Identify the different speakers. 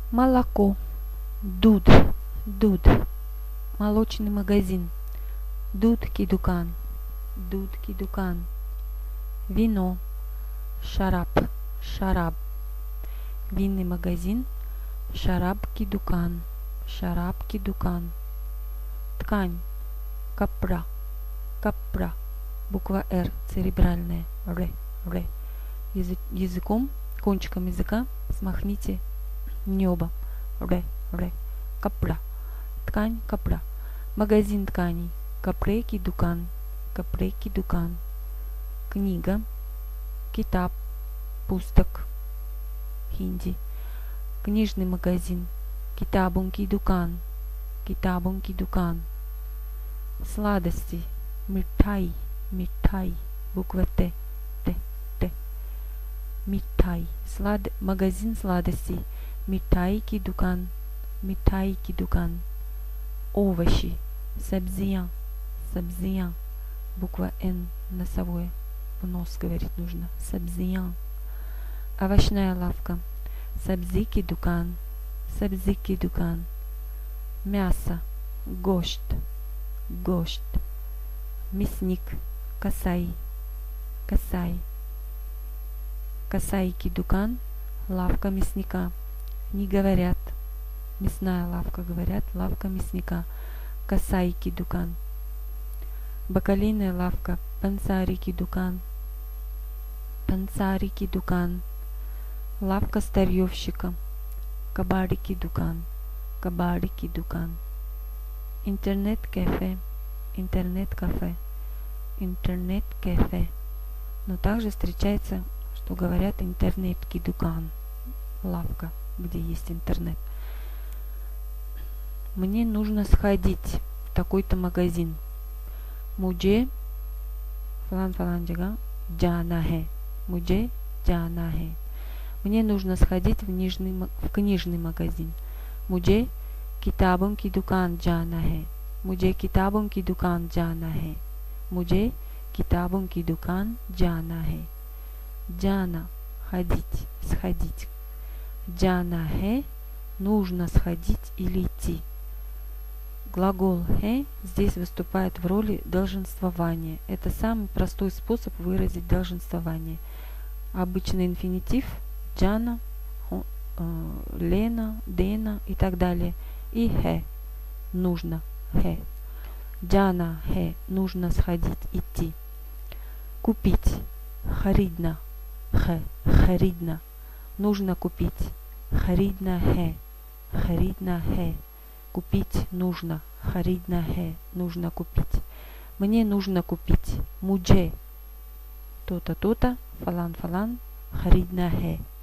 Speaker 1: Молоко. Дуд. Дуд. Молочный магазин. Дуд ки дукан. Дуд ки дукан. Вино. Шараб. Шараб. Винный магазин. Шараб ки дукан. Шараб ки дукан. Ткань. Капра. Капра. Буква Р церебральная. Р. Р. Языком, кончиком языка смахните небо. Р. Р. Капра. Ткань. Капра. Магазин тканей. Капре ки дукан. Капре ки дукан. Книга. Китаб. Пусток. Хинди. Книжный магазин. Китабун ки дукан. Китабун ки дукан. Сладости. Миттай. Миттай. Буква Т. Т. Т. Миттай. Магазин сладостей. Миттай ки дукан. Миттай ки дукан. Овощи. Сабзия. Сабзия. Буква Н. Носовое. В нос говорить нужно. Сабзия. Овощная лавка. Сабзи ки дукан. Сабзи ки дукан. Мясо. Гошт. Гошт. Мясник. Касай. Касай. Касай ки дукан. Лавка мясника. Не говорят. Мясная лавка, говорят. Лавка мясника. Касай ки дукан. Бакалейная лавка. Пансари ки дукан. Пансари ки дукан. Лавка старьевщика. Кабари ки дукан. Кабари ки дукан. Интернет-кафе. Интернет-кафе. Интернет-кафе. Но также встречается, что говорят интернет-ки дукан. Лавка, где есть интернет. Мне нужно сходить в такой-то магазин. Мудже фалан джага джана хэ. Мудже джана хэ. Мне нужно сходить в книжный магазин. Мудже китабон ки дукан джана хэ. Мудже китабон ки дукан джана хэ. Мудже китабон ки дукан джана хэ. Джана – ходить, сходить. Джана хэ – нужно сходить или идти. Глагол хэ здесь выступает в роли долженствования. Это самый простой способ выразить долженствование. Обычный инфинитив джана, лена, дена и так далее. И хэ – нужно, хэ. Джана хэ – нужно сходить, идти. Купить – харидна, хэ, харидна. Нужно купить. Харидна хэ, харидна хэ. Купить нужно. Харидна хэ, нужно купить. Мне нужно купить. Мудже. То-то, то-то. Фалан, фалан. Харидна хэ.